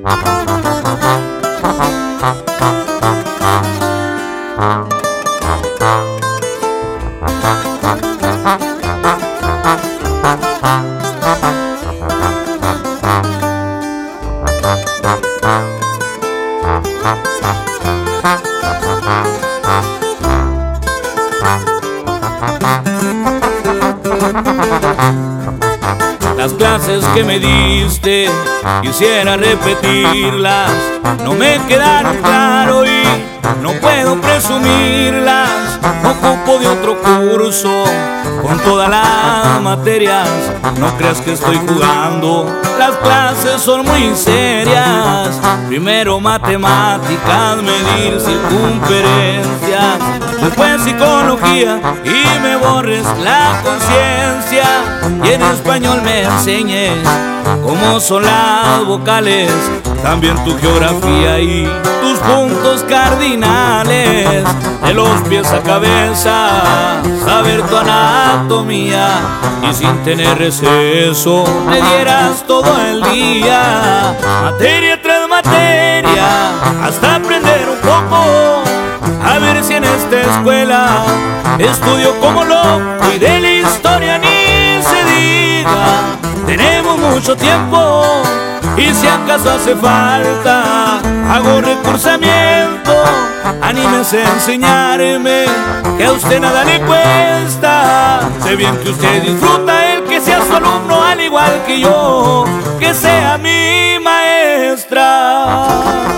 Las clases que me diste quisiera repetirlas, no me quedaron claro y no puedo presumirlas. Ocupo de otro curso con todas las materias, no creas que estoy jugando, las clases son muy serias. Primero matemáticas, medir circunferencias, después psicología y me borres la conciencia. Y en español me enseñes cómo son las vocales, también tu geografía y tus puntos cardinales. De los pies a cabeza, saber tu anatomía, y sin tener receso me dieras todo el día. Materia tras materia, hasta aprender un poco. A ver si en esta escuela estudio como loco, y de la historia ni se diga. Tenemos mucho tiempo y si acaso hace falta hago recursamiento. Anímese a enseñarme, que a usted nada le cuesta. Sé bien que usted disfruta el que sea su alumno, al igual que yo, que sea mi maestra.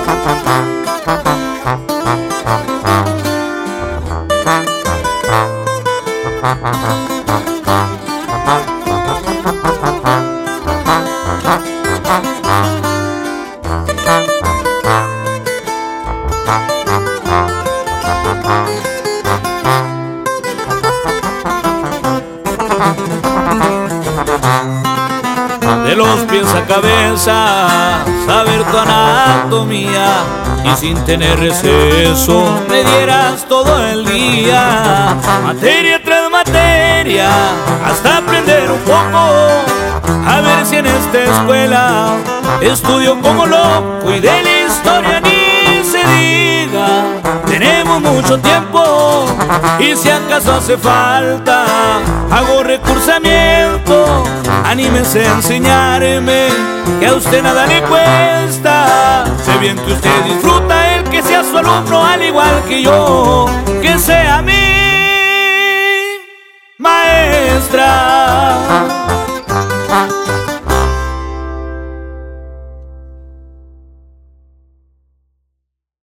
De los pies a cabeza, saber tu anatomía, y sin tener receso me dieras todo el día. Materia tras materia, hasta aprender un poco. A ver si en esta escuela estudio como loco, y de la historia ni se diga. Tenemos mucho tiempo y si acaso hace falta hago recursamiento. Anímese a enseñarme, que a usted nada le cuesta. Sé bien que usted disfruta el que sea su alumno, al igual que yo, que sea mi maestra.